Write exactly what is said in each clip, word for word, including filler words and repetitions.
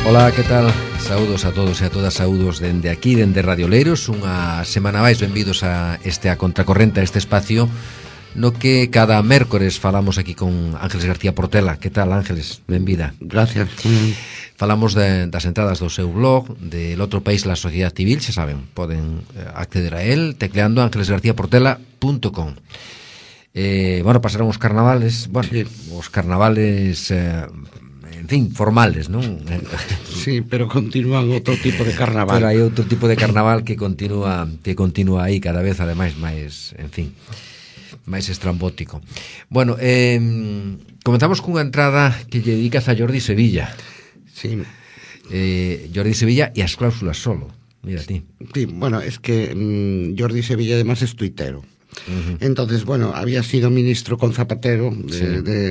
Ola, que tal? Saúdos a todos e a todas, saúdos dende aquí, dende Radio Oleiros. Unha semana máis, benvidos a este a Contracorrente, a este espacio no que cada mércores falamos aquí con Ángeles García Portela. Que tal, Ángeles? Benvida. Gracias. Falamos de, das entradas do seu blog, del outro país, la sociedade civil, xa saben, poden acceder a él tecleando ángeles garcía portela punto com. Eh, bueno, pasaron os carnavales, bueno, sí. os carnavales... Eh, en fin, formales, non? Sí, pero continúan outro tipo de carnaval. Pero hai outro tipo de carnaval que continúa que continúa aí cada vez, ademais, máis, en fin, máis estrambótico. Bueno, eh, comenzamos cunha entrada que lle dedicas a Jordi Sevilla. Sí. Eh, Jordi Sevilla e as cláusulas solo. Mira ti. Sí, bueno, es que mmm, Jordi Sevilla además es tuitero. Uh-huh. Entonces, bueno, había sido ministro con Zapatero de... Sí. de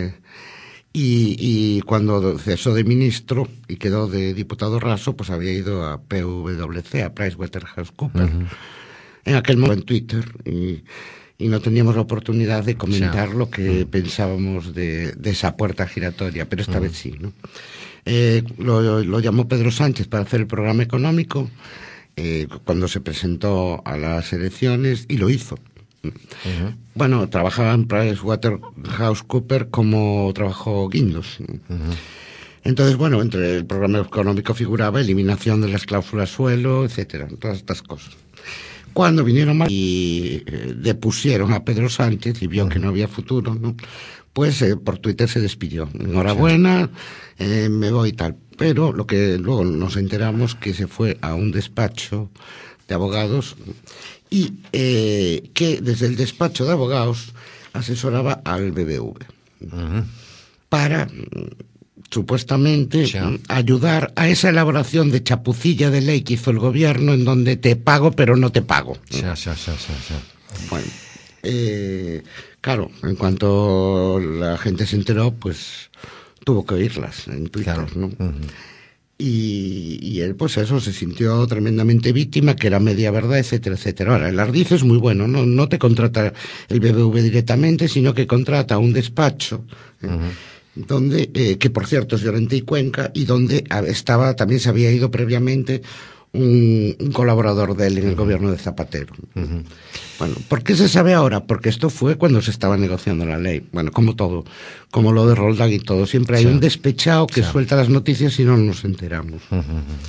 Y, y cuando cesó de ministro y quedó de diputado raso, pues había ido a P W C, a PricewaterhouseCoopers, uh-huh. en aquel momento en Twitter, y, y no teníamos la oportunidad de comentar sí. lo que uh-huh. pensábamos de, de esa puerta giratoria, pero esta uh-huh. vez sí, ¿no? Eh, lo, lo llamó Pedro Sánchez para hacer el programa económico eh, cuando se presentó a las elecciones, y lo hizo. Uh-huh. Bueno, trabajaba en PricewaterhouseCoopers como trabajó Guindos. Uh-huh. Entonces, bueno, entre el programa económico figuraba eliminación de las cláusulas suelo, etcétera, todas estas cosas. Cuando vinieron más y eh, depusieron a Pedro Sánchez y vio uh-huh. que no había futuro, ¿no? Pues eh, por Twitter se despidió. Enhorabuena, eh, me voy y tal. Pero lo que luego nos enteramos que se fue a un despacho de abogados y eh, que desde el despacho de abogados asesoraba al B B V uh-huh. para supuestamente sí. ayudar a esa elaboración de chapucilla de ley que hizo el gobierno, en donde te pago pero no te pago. Sí, sí, sí, sí, sí. Bueno, eh, claro, en cuanto la gente se enteró, pues tuvo que oírlas en Twitter, claro. ¿no? Uh-huh. Y, y él, pues eso, se sintió tremendamente víctima, que era media verdad, etcétera, etcétera. Ahora, el ardiz es muy bueno, no, no te contrata el B B V directamente, sino que contrata un despacho, eh, uh-huh. donde, eh, que por cierto es Llorente y Cuenca, y donde estaba, también se había ido previamente un, un colaborador de él en el uh-huh. gobierno de Zapatero. Uh-huh. Bueno, ¿por qué se sabe ahora? Porque esto fue cuando se estaba negociando la ley. Bueno, como todo, como lo de Roldán y todo. Siempre hay sí. un despechado que sí. suelta las noticias y no nos enteramos. Uh-huh.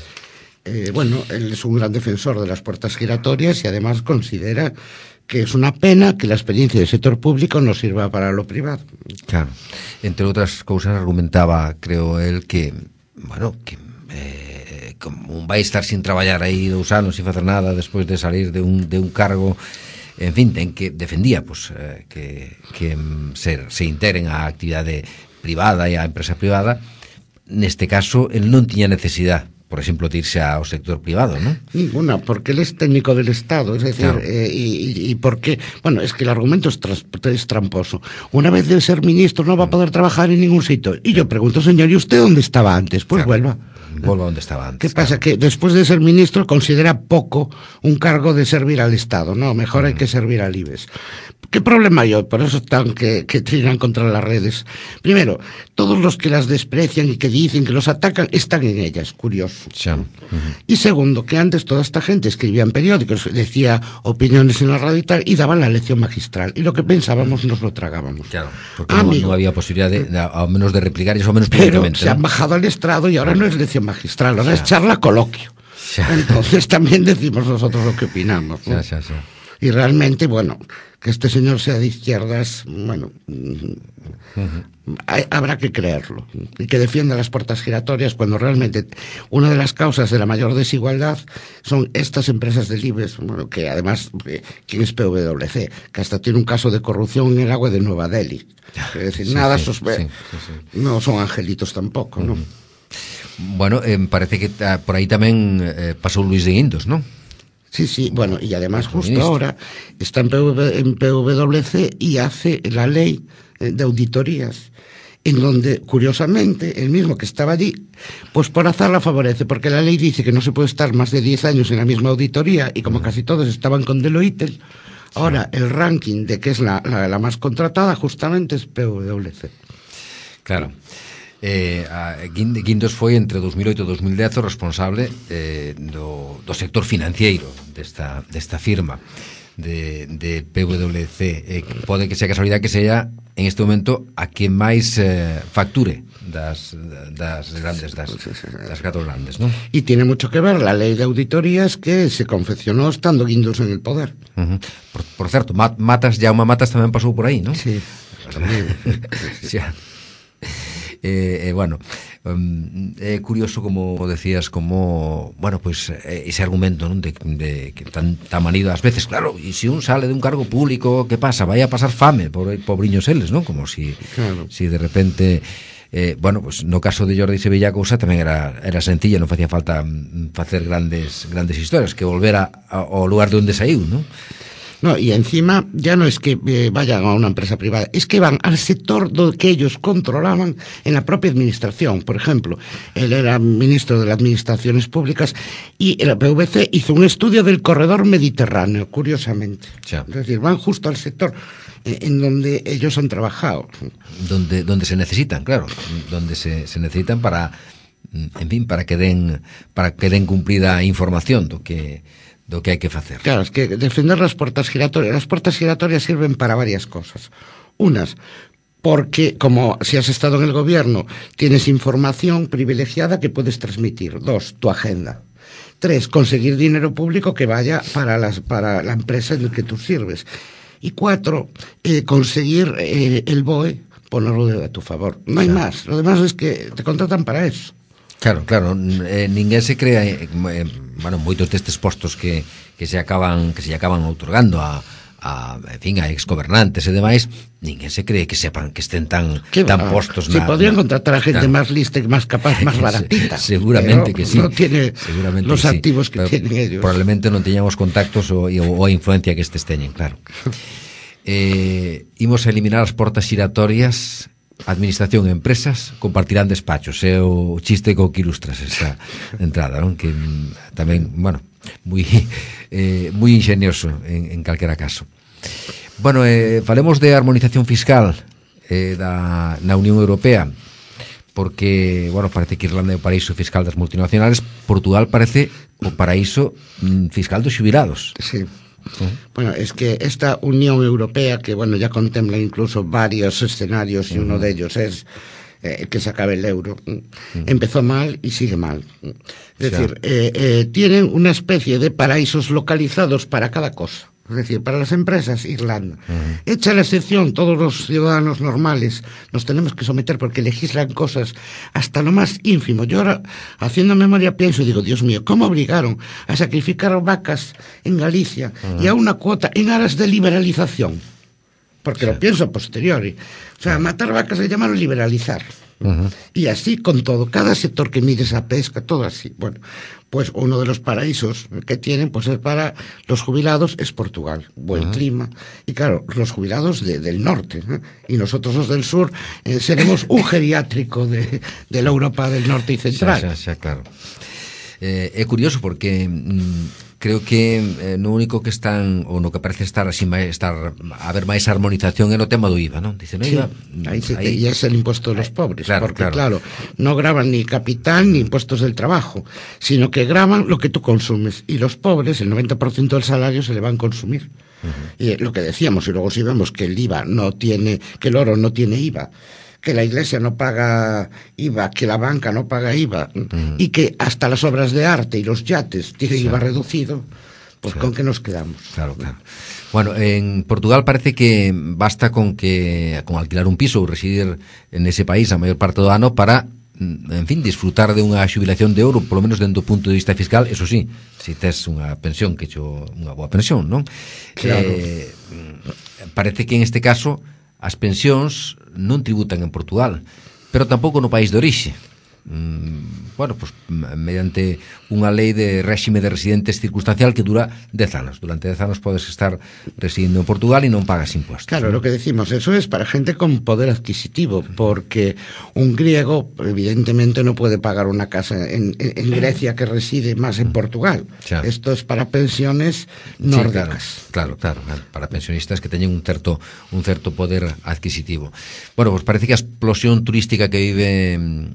Eh, bueno, él es un gran defensor de las puertas giratorias y además considera que es una pena que la experiencia del sector público no sirva para lo privado. Claro. Entre otras cosas argumentaba, creo él, que, bueno, que... Eh, como vai estar sin traballar aí dous anos sin facer nada despois de salir de un, de un cargo, en fin, ten que defendía pues, eh, que, que se, se integren á actividade privada e á empresa privada. Neste caso, el non tiña necesidade, por exemplo, de irse ao sector privado, ¿no? Ninguna, porque él es técnico del Estado, es decir, claro. eh, y, y porque, bueno, es que el argumento es, tras, es tramposo. Una vez de ser ministro no va a poder trabajar en ningún sitio. Y yo pregunto, señor, ¿y usted dónde estaba antes? Pues claro. vuelva. Vuelva donde estaba antes. ¿Qué pasa? Claro. Que después de ser ministro considera poco un cargo de servir al Estado. No, mejor uh-huh. hay que servir al I B E S. ¿Qué problema hay hoy? Por eso están que, que tiran contra las redes. Primero, todos los que las desprecian y que dicen que los atacan están en ellas, curioso. Sí. Uh-huh. Y segundo, que antes toda esta gente escribía en periódicos, decía opiniones en la radio y tal, y daban la lección magistral. Y lo que pensábamos nos lo tragábamos. Claro, porque no, no había posibilidad de, de, al menos de replicar eso, al menos pero públicamente. Se ¿no? han bajado al estrado y ahora no es lección magistral, ahora sí. es charla coloquio. Sí. Entonces también decimos nosotros lo que opinamos, ¿no? Sí, sí, sí. Y realmente, bueno, que este señor sea de izquierdas, bueno, uh-huh. hay, habrá que creerlo. Y que defienda las puertas giratorias cuando realmente una de las causas de la mayor desigualdad son estas empresas del I B E S, bueno, que además, eh, ¿quién es P W C? Que hasta tiene un caso de corrupción en el agua de Nueva Delhi. Es decir, sí, nada, sí, sospe- sí, sí, sí. no son angelitos tampoco, ¿no? Uh-huh. Bueno, eh, parece que uh, por ahí tamén eh, pasou Luis de Guindos, ¿no? Sí, sí, bueno, y además justo ahora está en, P W, en P W C y hace la ley de auditorías, en donde, curiosamente, el mismo que estaba allí, pues por azar la favorece, porque la ley dice que no se puede estar más de diez años en la misma auditoría, y como uh-huh. casi todos estaban con Deloitte, ahora sí. el ranking de que es la, la, la más contratada justamente es P W C. Claro. Eh, a Guindos foi entre dous mil oito e dous mil dez o responsable eh, do, do sector financiero desta, desta firma de, de P W C. Eh, pode que sea casualidade que sea en este momento a que máis eh, facture das, das grandes, das, das catro grandes, ¿no? Y tiene mucho que ver la ley de auditorías que se confeccionó estando Guindos en el poder. Uh-huh. por, por certo, Matas, Jaume Matas tamén pasou por aí, ¿no? Sí. Sí. Eh, eh, bueno, um, é eh, curioso como decías, como, bueno, pues eh, ese argumento, ¿no? de, de que tan, tan manido ás veces, claro, e se un sale de un cargo público, que pasa? Vai a pasar fame, por, pobriños eles, ¿no? Como si, claro. si de repente eh, bueno, pues no caso de Jordi Sevilla a cousa tamén era, era sencilla, non facía falta facer grandes grandes historias, que volver a, a, ao lugar de onde saiu, ¿no? No, y encima ya no es que eh, vayan a una empresa privada, es que van al sector do que ellos controlaban en la propia administración. Por ejemplo, él era ministro de las Administraciones Públicas y la P V C hizo un estudio del corredor mediterráneo, curiosamente. Ya. Es decir, van justo al sector eh, en donde ellos han trabajado. Donde, donde se necesitan, claro, donde se, se necesitan para, en fin, para que den, para que den cumplida información do que... do que hai que facer. Claro, es que defender las puertas giratorias, las puertas giratorias sirven para varias cosas. Unas, porque como si has estado en el gobierno, tienes información privilegiada que puedes transmitir. Dos, tu agenda. Tres, conseguir dinero público que vaya para, las, para la empresa en la que tú sirves. Y cuatro, eh, conseguir eh, el B O E, ponerlo a tu favor. No hay claro. más. Lo demás es que te contratan para eso. Claro, claro, eh, ninguén se crea, eh, bueno, moitos destes postos que, que se acaban que se acaban outorgando a, a, en fin, a exgobernantes e demais, ninguén se cree que sepan que estén tan tan postos si na, podrían na, contratar a gente máis lista e máis capaz, máis baratita. Seguramente que sí. No tiene seguramente los que activos sí. que tienen ellos. Probablemente non teñamos contactos ou, ou a influencia que estes teñen, claro. Eh, imos a eliminar as portas xiratorias. Administración e empresas compartirán despachos, é o chiste co que ilustras esta entrada, non? Que tamén, bueno, moi eh, moi ingenioso en, en calquera caso. Bueno, eh, falemos de armonización fiscal eh, da, na Unión Europea, porque, bueno, parece que Irlanda é o paraíso fiscal das multinacionales, Portugal parece o paraíso mm, fiscal dos xubilados. Sí. Uh-huh. Bueno, es que esta Unión Europea, que bueno, ya contempla incluso varios escenarios y uh-huh. uno de ellos es eh, que se acabe el euro, uh-huh. empezó mal y sigue mal. Es decir, eh, eh, tienen una especie de paraísos localizados para cada cosa. Es decir, para las empresas, Irlanda. Uh-huh. Hecha la excepción, todos los ciudadanos normales nos tenemos que someter porque legislan cosas hasta lo más ínfimo. Yo ahora, haciendo memoria, pienso y digo, Dios mío, ¿cómo obligaron a sacrificar vacas en Galicia uh-huh. y a una cuota en aras de liberalización? Porque sí. lo pienso a posteriori. O sea, matar vacas le llamaron liberalizar. Uh-huh. Y así con todo, cada sector que mires a pesca, todo así. Bueno, pues uno de los paraísos que tienen pues es para los jubilados es Portugal, buen uh-huh. clima, y claro, los jubilados de, del norte, ¿eh? Y nosotros los del sur eh, seremos un geriátrico de, de la Europa del norte y central. Xa, xa, xa, claro. Eh, é curioso porque mm, creo que eh, no único que están ou no que parece estar así máis, estar a haber máis armonización é no tema do I V A, non? Dice, no sí, I V A, ahí se, ahí, y es el impuesto de los pobres, claro, porque claro. claro, no graban ni capital ni impuestos del trabajo, sino que graban lo que tú consumes, y los pobres, el noventa por ciento del salario se le va a consumir. Uh-huh. Y lo que decíamos, y luego si vemos que el I V A no tiene, que el oro no tiene I V A, que la iglesia no paga I V A, que la banca no paga I V A, uh-huh. y que hasta las obras de arte y los yates tienen sí. I V A reducido, pues sí. ¿con qué nos quedamos? Claro, claro. Bueno, en Portugal parece que basta con que con alquilar un piso ou residir en ese país a maior parte do ano para, en fin, disfrutar de unha xubilación de ouro, polo menos dentro do punto de vista fiscal, eso sí, se tes unha pensión que cho unha boa pensión, non? Claro. Eh, parece que en este caso as pensións non tributan en Portugal, pero tampouco no país de orixe. mm, bueno, pues mediante unha lei de réxime de residentes circunstancial que dura dez anos. Durante dez anos podes estar residindo en Portugal e non pagas impuestos. Claro, ¿no? Lo que decimos, eso es para gente con poder adquisitivo, porque un griego evidentemente no puede pagar una casa en, en, en Grecia que reside más en Portugal. Ya. Esto es para pensiones nórdicas. Sí, claro, claro, claro, para pensionistas que teñen un certo un certo poder adquisitivo. Bueno, pues parece que a explosión turística que vive,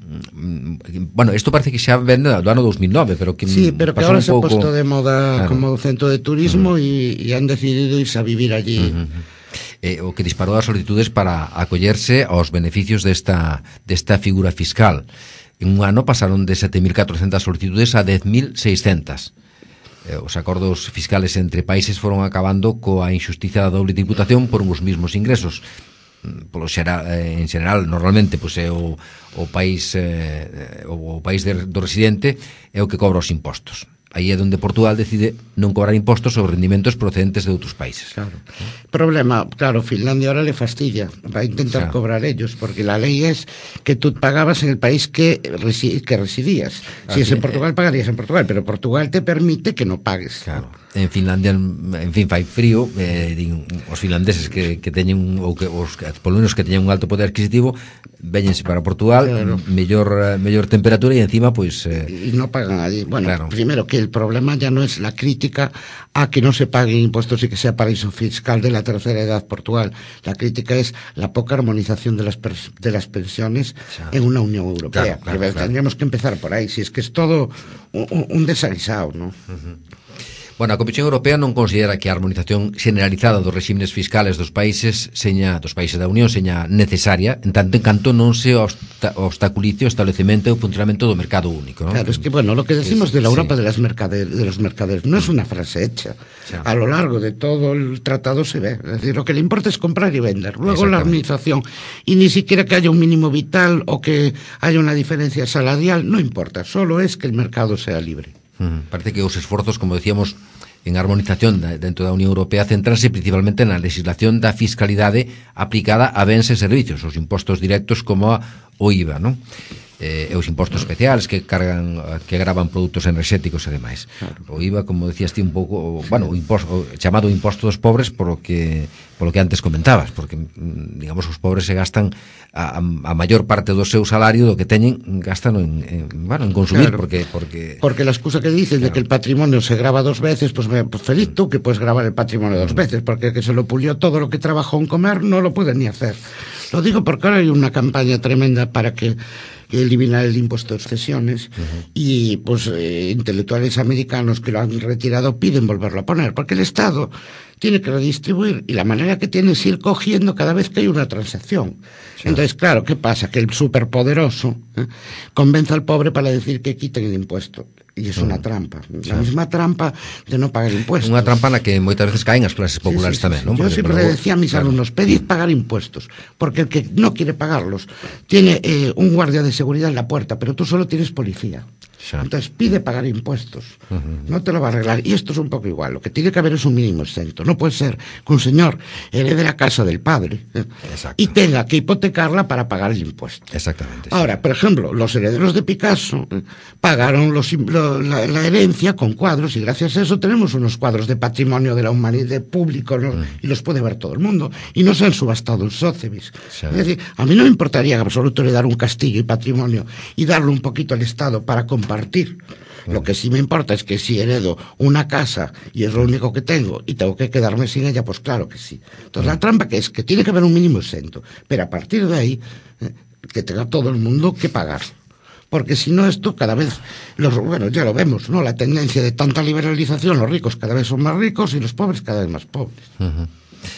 bueno, isto parece que xa vende do ano dos mil nove, pero que sí, pero que ahora se pouco... ha puesto de moda, claro, como centro de turismo, uh-huh, y, y han decidido irse a vivir allí. Uh-huh. Eh, o que disparou as solicitudes para acollerse aos beneficios desta desta figura fiscal. En un ano pasaron de sete mil catrocentas solicitudes a dez mil seiscentas. Eh, os acordos fiscales entre países foron acabando coa injustiza da doble tributación por uns mesmos ingresos. Polo xera, eh, en general, normalmente, pois é o, o país eh, o, o país de, do residente é o que cobra os impostos. Aí é onde Portugal decide non cobrar impostos sobre rendimentos procedentes de outros países. Claro. Problema, claro, Finlandia ahora le fastidia, va a intentar, claro, cobrar ellos, porque la ley es que tú pagabas en el país que, resi que residías. Si Así, es en Portugal, pagarías en Portugal, pero Portugal te permite que no pagues. Claro. En Finlandia, en fin, fai frío, eh, din, os finlandeses que, que teñen, ou que os polo menos que teñen un alto poder adquisitivo, véñense para Portugal, claro, mellor mellor temperatura e encima, pois... Eh, y no pagan allí. Bueno, claro, primero que el problema ya no es la crítica a que no se paguen impuestos y que sea paraíso fiscal de la tercera edad Portugal. La crítica es la poca armonización de las, de las pensiones, claro, en una Unión Europea. Claro, claro, claro. Tendríamos que empezar por ahí, si es que es todo un, un desaguisado, ¿no? Uh-huh. Bueno, a Comisión Europea non considera que a armonización generalizada dos regímenes fiscales dos países seña, dos países da Unión seña necesaria, en tanto en canto non se obsta, obstaculice o establecemento e o funcionamento do mercado único, ¿no? Claro, es que, bueno, lo que decimos es, de la Europa, sí, de, las mercader, de los mercaderes no es una frase hecha. Sí. A lo largo de todo el tratado se ve. Es decir, lo que le importa es comprar y vender. Luego la armonización, y ni siquiera que haya un mínimo vital o que haya una diferencia salarial, no importa. Solo es que el mercado sea libre. Uh-huh. Parece que os esforzos, como decíamos, en armonización da, dentro da Unión Europea centrarse principalmente na legislación da fiscalidade aplicada a bens e servicios, os impostos directos como a, o I V A, non? Eh, e os impostos especiales que cargan, que gravan produtos enerxéticos e demais. Claro. O I V A, como decías ti, un pouco, bueno, o imposto, o chamado imposto dos pobres, polo que polo que antes comentabas, porque digamos os pobres se gastan a, a maior parte do seu salario do que teñen gastan en, en, bueno, en consumir, claro, porque porque porque la excusa que dices, claro, de que el patrimonio se grava dos veces, pues, pues feliz tú que puedes gravar el patrimonio dos veces, porque el que se lo pulió todo lo que trabajó en comer no lo puede ni hacer. Lo digo porque ahora hay una campaña tremenda para que eliminar el impuesto de sucesiones, uh-huh, y pues eh, intelectuales americanos que lo han retirado piden volverlo a poner, porque el Estado tiene que redistribuir y la manera que tiene es ir cogiendo cada vez que hay una transacción. Sí. Entonces, claro, ¿qué pasa? Que el superpoderoso ¿eh? convence al pobre para decir que quiten el impuesto. Y es una trampa, sí, la misma trampa de no pagar impuestos. Unha trampa na que moitas veces caen as clases populares, sí, sí, tamén, sí, sí. ¿no? Yo siempre le decía a mis, claro, alumnos, pedid pagar impuestos, porque el que no quiere pagarlos tiene eh, un guardia de seguridad en la puerta, pero tú solo tienes policía. Sí. Entonces pide pagar impuestos, uh-huh, no te lo va a arreglar. Y esto es un poco igual, lo que tiene que haber es un mínimo exento. No puede ser que un señor herede la casa del padre ¿eh? y tenga que hipotecarla para pagar el impuesto. Exactamente. Ahora, sí, por ejemplo, los herederos de Picasso ¿eh? pagaron los, lo, la, la herencia con cuadros, y gracias a eso tenemos unos cuadros de patrimonio de la humanidad público, ¿no? uh-huh, y los puede ver todo el mundo, y no se han subastado en Sotheby's. Sí. Es decir, a mí no me importaría en absoluto heredar un castillo y patrimonio y darle un poquito al Estado para compartir. Lo que sí me importa es que si heredo una casa y es lo único que tengo y tengo que quedarme sin ella, pues claro que sí. Entonces, la trampa que es que tiene que haber un mínimo exento, pero a partir de ahí eh, que tenga todo el mundo que pagar. Porque si no, esto cada vez, los, bueno, ya lo vemos, ¿no? La tendencia de tanta liberalización, los ricos cada vez son más ricos y los pobres cada vez más pobres. Uh-huh.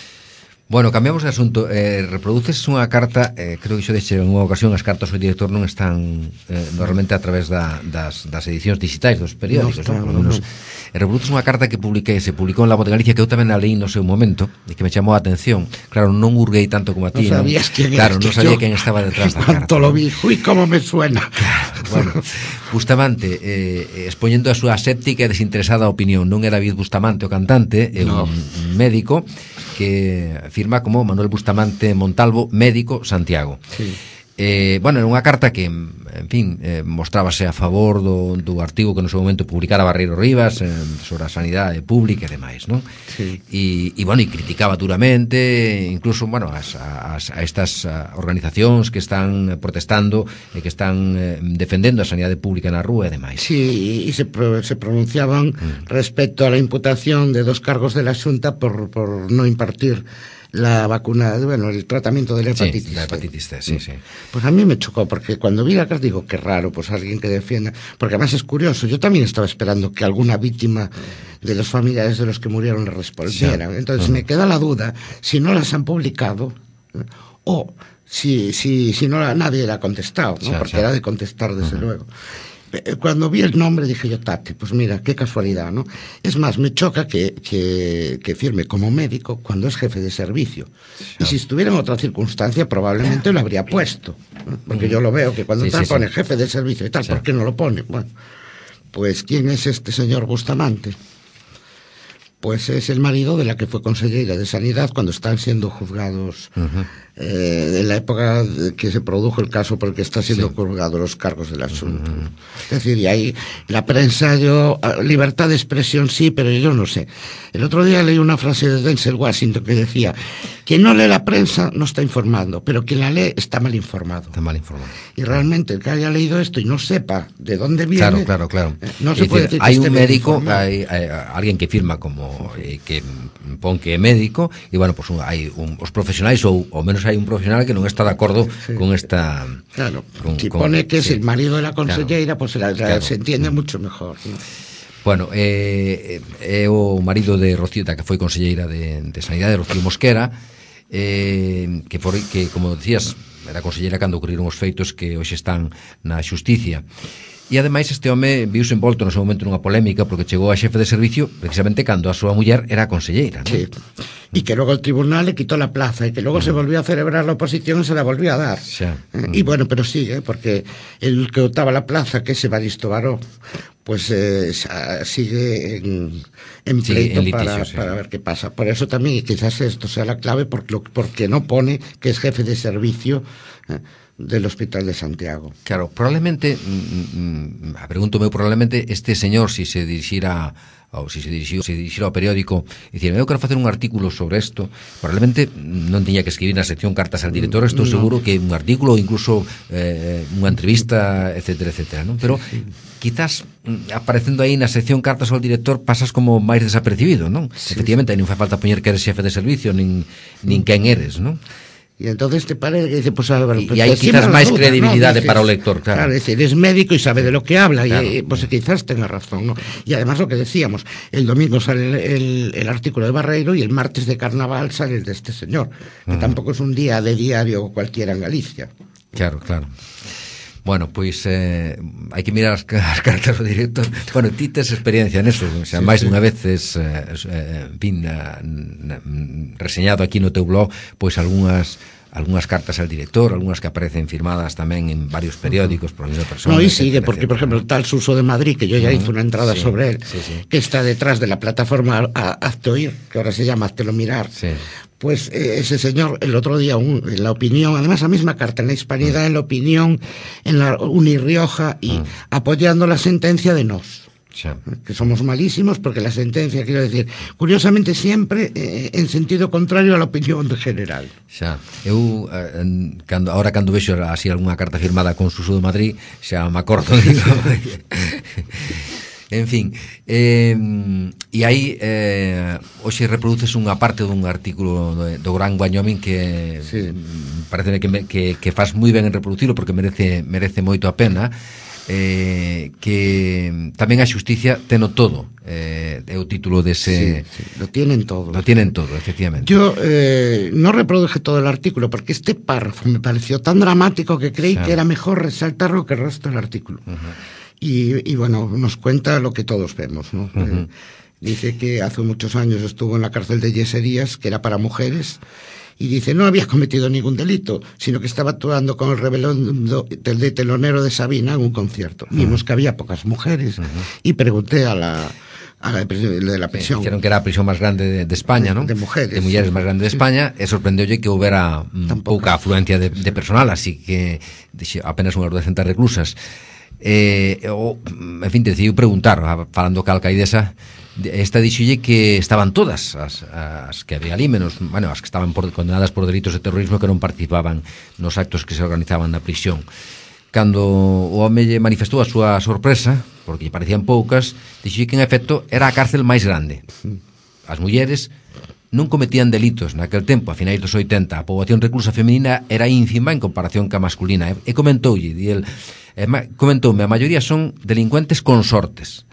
Bueno, cambiamos de asunto. Eh, reproduces unha carta, eh, creo que xo deixe en unha ocasión, as cartas do director non están eh, normalmente a través da, das, das edicións digitais dos periódicos, no, ¿no? Por lo menos. Eh, reproduces unha carta que publiquei, se publicou en La Voz de Galicia, que eu tamén a leí no seu momento, e que me chamou a atención. Claro, non hurguei tanto como a ti. No sabías quién Claro, non sabía yo, quen estaba detrás da carta. Cuanto lo vi, uy, como me suena. Claro, bueno, Bustamante, eh, expoñendo a súa séptica e desinteresada opinión. Non é David Bustamante o cantante, é no. un médico que firma como Manuel Bustamante Montalvo, médico, Santiago. Sí. Eh, bueno, era unha carta que, en fin, eh, mostrábase a favor do, do artigo que no seu momento publicara Barreiro Rivas eh, sobre a sanidade pública e demais, non? Sí. E, e, bueno, e criticaba duramente incluso, bueno, as, as, a estas organizacións que están protestando e que están eh, defendendo a sanidade pública na rúa e demais. Sí, e se, pro, se pronunciaban mm. respecto a la imputación de dos cargos de la Xunta por, por no impartir la vacuna, bueno, el tratamiento de la hepatitis sí, la hepatitis C, sí, sí. Pues a mí me chocó, porque cuando vi la carta digo, qué raro, pues alguien que defienda, porque además es curioso, yo también estaba esperando que alguna víctima de los familiares de los que murieron le respondieran, sí. Entonces uh-huh. me queda la duda, si no las han publicado, o si, si, si no la, nadie la ha contestado, ¿no? Sí, porque sí. Era de contestar desde uh-huh. luego. Cuando vi el nombre dije yo, tate, pues mira, qué casualidad, ¿no? Es más, me choca que, que, que firme como médico cuando es jefe de servicio. Sí. Y si estuviera en otra circunstancia probablemente lo habría puesto, ¿no? Porque yo lo veo que cuando sí, tal sí, pone sí. jefe de servicio y tal, sí. ¿por qué no lo pone? Bueno, pues ¿quién es este señor Bustamante? Pues es el marido de la que fue consellera de Sanidad cuando están siendo juzgados uh-huh. eh, en la época que se produjo el caso por el que está siendo sí. juzgado los cargos del asunto. Uh-huh. Es decir, y ahí la prensa, yo, libertad de expresión sí, pero yo no sé. El otro día leí una frase de Denzel Washington que decía, quien no lee la prensa no está informando, pero quien la lee está mal informado. Está mal informado. Y realmente el que haya leído esto y no sepa de dónde viene, claro, claro, claro. Eh, no se puede decir que hay un médico, hay, hay alguien que firma como eh, que pon que é médico e bueno, pues hai un, os profesionais ou ao menos hai un profesional que non está de acordo sí. con esta claro, con, si con, pone que sí. es el marido de la consellera, claro, pues la, la, claro. se entiende mm. mucho mejor, ¿no? Bueno, é eh, eh, o marido de Rocío, que foi conselleira de, de Sanidade, Rocío Mosquera, eh, que, por, que, como decías, era conselleira cando ocurriron os feitos que hoxe están na xusticia. E ademais este home viuse envolto no seu momento nunha polémica porque chegou a xefe de servicio precisamente cando a súa muller era conselleira, ¿no? Sí. Y que luego el tribunal le quitó la plaza y que luego mm. se volvió a celebrar la oposición y se la volvió a dar. Xa. Mm. Y bueno, pero sigue, porque el que optaba la plaza, que es Evaristo Baró, pues eh, sigue en, en pleito sí, en litigio, para, sí. para ver qué pasa. Por eso también quizás esto sea la clave, porque, porque no pone que es jefe de servicio eh, del Hospital de Santiago. Claro, probablemente, mm, a pregunto meu, probablemente este señor, si se dirixira ou si se dirixiu, se dirixiu ao periódico e dicir, eu quero facer un artículo sobre isto, probablemente non tiña que escribir na sección cartas al director, estou no. seguro que un artículo ou incluso eh, unha entrevista, etcétera, etcétera, ¿no? Pero sí, sí. quizás aparecendo aí na sección cartas ao director pasas como máis desapercibido, non? Sí, efectivamente, aí non fai falta poñer que eres xefe de servicio nin, nin quen eres, non? Y entonces te parece que dice, pues Álvaro, y, y hay quizás máis credibilidade, ¿no? Para o lector, claro. Claro, es decir, es médico y sabe de lo que habla, claro. Y pues quizás tenga razón, ¿no? Y además lo que decíamos, el domingo sale el, el, el artículo de Barreiro y el martes de carnaval sale el de este señor, que uh-huh. tampoco es un día de diario cualquiera en Galicia. Claro, claro. Bueno, pois eh, hai que mirar as, as cartas do director. Bueno, ti tes experiencia neso, o sea, sí, máis sí. dunha vez es, eh, en fin, na, na, reseñado aquí no teu blog, pois algunhas algunhas cartas al director, algunhas que aparecen firmadas tamén en varios periódicos por a mesma persona. No, y sigue, porque por ejemplo, tal Suso de Madrid, que yo ya uh-huh. hice una entrada sí, sobre él, sí, sí. que está detrás de la plataforma Hazte Oír, que ahora se llama Haztelo Mirar. Sí. Pues eh, ese señor, el otro día, un, en la opinión, además la misma carta, en la Hispanidad, uh-huh. en la opinión, en la Unirrioja, y uh-huh. apoyando la sentencia de Nos. Sí. Que somos malísimos porque la sentencia, quiero decir, curiosamente siempre eh, en sentido contrario a la opinión general. Xa, eu eh, cando, ahora cando vexo así algunha carta firmada con Suso de Madrid, xa me acordo, digo. En fin, eh, e aí eh, hoxe reproduces unha parte dun artículo do, do Gran Wyoming que sí. parece que, que, que faz moi ben en reproducirlo porque merece, merece moito a pena. Eh, que tamén a xusticia teno todo, eh, é o título dese... Sí, sí, lo tienen todo. Lo tienen todo, efectivamente. Yo eh, no reproduje todo el artículo porque este párrafo me pareció tan dramático que creí sí. que era mejor resaltarlo que el resto del artículo. Uh-huh. y, y bueno, nos cuenta lo que todos vemos, ¿no? Uh-huh. eh, dice que hace muchos años estuvo en la cárcel de Yeserías, que era para mujeres, y dice, no había cometido ningún delito, sino que estaba actuando con el rebelondo de telonero de Sabina en un concierto. Uh-huh. Vimos que había pocas mujeres, uh-huh. y pregunté a la a la de, de la prisión. Sí, dijeron que era a prisión máis grande de, de España, de, ¿no? De mujeres. De mulleres máis grande de España, sí. E sorprendeulle que houbera mm, pouca afluencia de, de personal, así que dixe, apenas unhas duascentas reclusas. Eh, o, en fin, decidiu preguntar, falando ca alcaidesa, esta dixolle que estaban todas as, as que había ali, menos, bueno, as que estaban por, condenadas por delitos de terrorismo, que non participaban nos actos que se organizaban na prisión. Cando o home lle manifestou a súa sorpresa, porque lle parecían poucas, dixo que en efecto era a cárcel máis grande. As mulleres non cometían delitos naquel tempo, a finais dos oitenta. A poboación reclusa femenina era ínfima en comparación ca masculina. E comentoulle, di el, comentoume, a maioría son delincuentes consortes.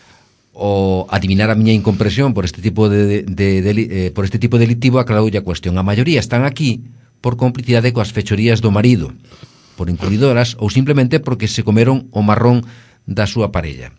O adivinar a miña incompresión por este tipo de, de, de, de eh, por este tipo delictivo, aclaroulle a cuestión. A maioría están aquí por complicidade coas fechorías do marido, por incurridoras ou simplemente porque se comeron o marrón da súa parella.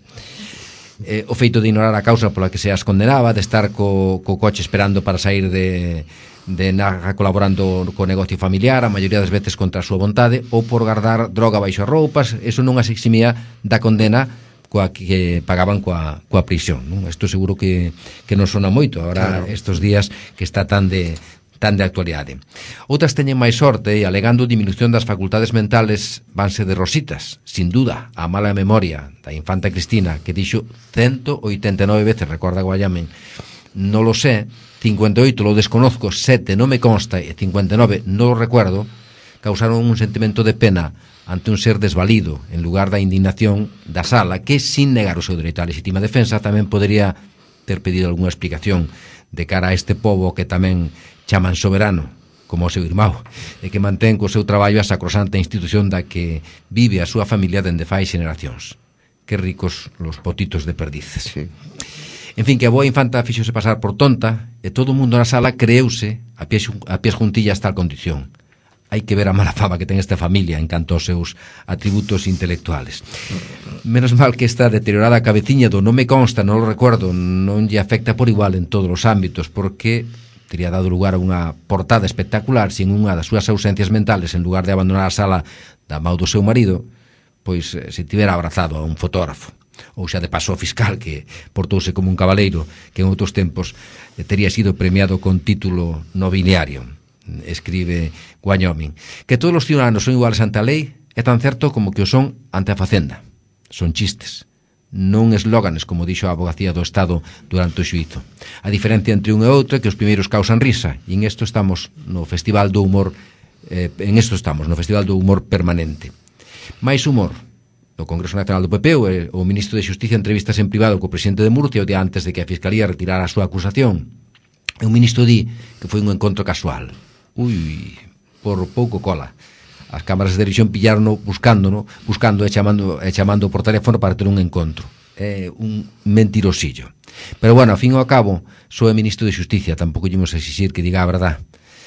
Eh, o feito de ignorar a causa pola que se as condenaba, de estar co, co coche esperando para sair de, de Naga colaborando co negocio familiar, a maioría das veces contra a súa vontade, ou por guardar droga baixo as roupas, eso non as eximía da condena coa que pagaban coa, coa prisión, non? Isto seguro que, que non sona moito agora, claro, estos días que está tan de tan de actualidade. Outras teñen máis sorte e alegando diminución das facultades mentales vanse de rositas, sin duda, a mala memoria da infanta Cristina, que dixo ciento oitenta e nove veces, recorda Guayamen, non lo sé, cincuenta e oito lo desconozco, sete non me consta e cincuenta e nove non lo recuerdo, causaron un sentimento de pena ante un ser desvalido, en lugar da indignación da sala, que, sin negar o seu dereito á legítima defensa, tamén podería ter pedido algunha explicación de cara a este pobo que tamén chaman soberano, como o seu irmão, e que mantén co seu traballo a sacrosanta institución da que vive a súa familia dende fai xeneracións. Que ricos los potitos de perdices. Sí. En fin, que a boa infanta fixose pasar por tonta e todo o mundo na sala creeuse a pies, a pies juntillas tal condición. Hai que ver a mala fama que ten esta familia en canto aos seus atributos intelectuales. Menos mal que esta deteriorada cabeciña do non me consta, non lo recuerdo, non lle afecta por igual en todos os ámbitos, porque teria dado lugar a unha portada espectacular sin unha das súas ausencias mentales, en lugar de abandonar a sala da mão do seu marido, pois se tivera abrazado a un fotógrafo, ou xa de paso ao fiscal, que portouse como un cabaleiro, que en outros tempos eh, teria sido premiado con título nobiliario. Escribe Guañomin. Que todos os ciudadanos son iguales ante a lei é tan certo como que o son ante a Facenda. Son chistes, non eslóganes, como dixo a Abogacía do Estado durante o xuízo. A diferencia entre un e outro é que os primeiros causan risa, e en isto estamos no Festival do Humor eh, en isto estamos, no Festival do Humor Permanente. Mais humor. No Congreso Nacional do P P, o, o ministro de Xusticia entrevistas en privado co presidente de Murcia o día antes de que a Fiscalía retirara a súa acusación. E o ministro di que foi un encontro casual. Ui, por pouco cola. As cámaras de televisión pillaron buscándono, buscando e chamando, e chamando por teléfono para ter un encontro. É un mentirosillo. Pero bueno, ao fin e ao cabo, só é ministro de Xusticia, tampouco ímos exixir que diga a verdad,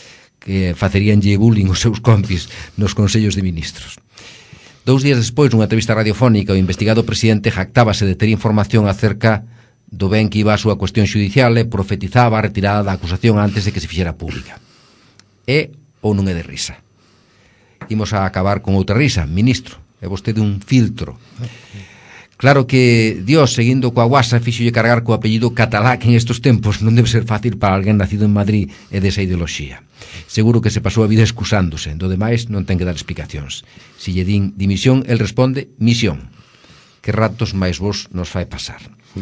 que faceríanlle bullying os seus compis nos consellos de ministros. Dous días despois, nunha entrevista radiofónica, o investigado presidente jactábase de ter información acerca do ben que iba a súa cuestión xudicial e profetizaba a retirada da acusación antes de que se fixera pública. É ou non é de risa? Imos a acabar con outra risa, ministro, é vostede un filtro. Claro que Dios, seguindo coa guasa, fixolle cargar co apellido catalá, que en estes tempos non debe ser fácil para alguén nacido en Madrid e desa ideoloxía. Seguro que se pasou a vida excusándose, do demais non ten que dar explicacións. Si lle din dimisión, el responde misión. Que ratos máis vos nos fai pasar.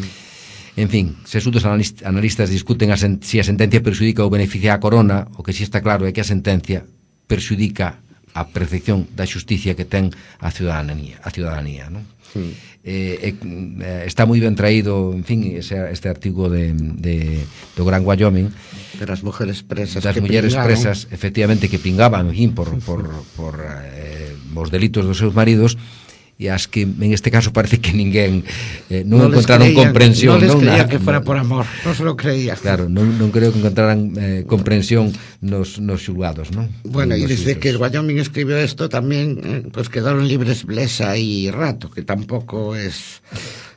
En fin, sesudos analistas discuten a sen, si a sentencia perxudica ou beneficia a Corona, o que si está claro é que a sentencia perxudica a percepción da xusticia que ten a ciudadanía, a ciudadanía, non? Sí. Eh, eh, está moi ben traído, en fin, ese, este artigo de, de, do Gran Guayomin, de las mujeres presas, das mulleres presas, efectivamente, que pingaban, en fin, por, por, por eh, os delitos dos seus maridos, e as que en este caso parece que ninguén eh, non, non encontraron creían, comprensión, non les non creía na, que fuera por amor, non se lo creía. Claro, non, non creo que encontraran eh, comprensión nos, nos xulgados, non? Bueno, e desde que el Guayomin escribió esto tamén, eh, pues quedaron libres Blesa y Rato, que tampouco es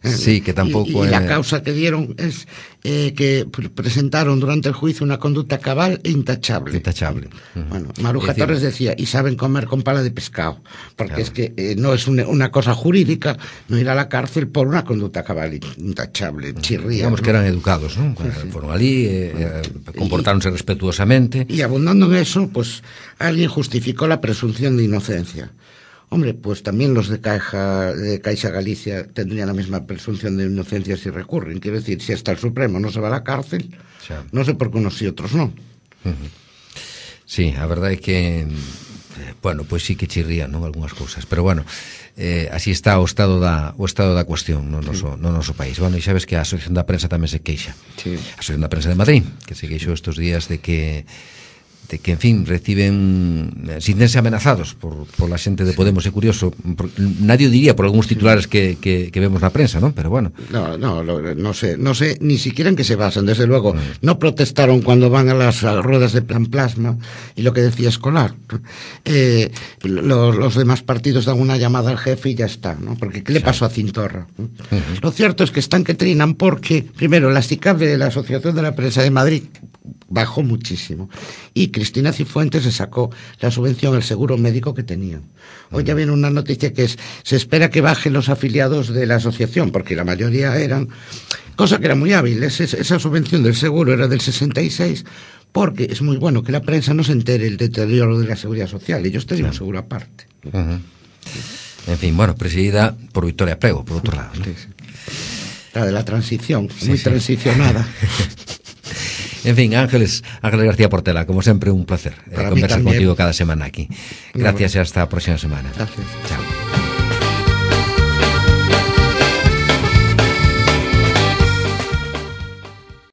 Sí, que tampoco... Y, y eh... la causa que dieron es eh, que presentaron durante el juicio una conducta cabal e intachable. Intachable. Uh-huh. Bueno, Maruja decir... Torres decía, y saben comer con pala de pescado, porque claro. es que eh, no es una, una cosa jurídica no ir a la cárcel por una conducta cabal intachable, uh-huh. chirría. Digamos ¿no? que eran educados, ¿no? Sí, sí. Fueron allí, eh, eh, comportáronse y, respetuosamente. Y abundando en eso, pues alguien justificó la presunción de inocencia. Hombre, pues también los de Caixa, de Caixa Galicia tendrían la misma presunción de inocencia si recurren. Quiero decir, si hasta el Supremo no se va a la cárcel, sí. no sé por qué unos y otros no. Uh-huh. Sí, a verdade é que, bueno, pois sí que chirrían, non, algunhas cousas, pero bueno, eh, así está o estado da o estado da cuestión no noso, sí. no noso país. Bueno, e sabes que a Asociación da Prensa tamén se queixa. Sí. A Asociación da Prensa de Madrid, que se queixou estes días de que de que, en fin, reciben sintense amenazados por, por la xente de Podemos. É curioso, por, nadie diría por algúns titulares que, que, que vemos na prensa, ¿no? Pero bueno. No, no, no sé, no sé, ni siquiera en qué se basan, desde luego. Mm. No protestaron cuando van a las ruedas de plan plasma y lo que decía Escolar. Eh, los, los demás partidos dan una llamada al jefe y ya está, ¿no? Porque ¿qué le pasó a Cintorra? Mm-hmm. Lo cierto es que están que trinan porque, primero, la SICAP de la Asociación de la Prensa de Madrid bajó muchísimo. Y Cristina Cifuentes se sacó la subvención al seguro médico que tenían. Hoy ya viene una noticia que es, se espera que bajen los afiliados de la asociación, porque la mayoría eran, cosa que era muy hábil, esa, esa subvención del seguro era del sesenta y seis, porque es muy bueno que la prensa no se entere el deterioro de la seguridad social, ellos tenían un seguro aparte. Uh-huh. En fin, bueno, presidida por Victoria Prego, por otro lado, ¿no? Sí, sí. La de la transición, sí, muy sí. transicionada. En fin, Ángeles, Ángeles García Portela, como sempre, un placer eh, conversar contigo cada semana aquí. Gracias y hasta la próxima semana. Gracias. Chao.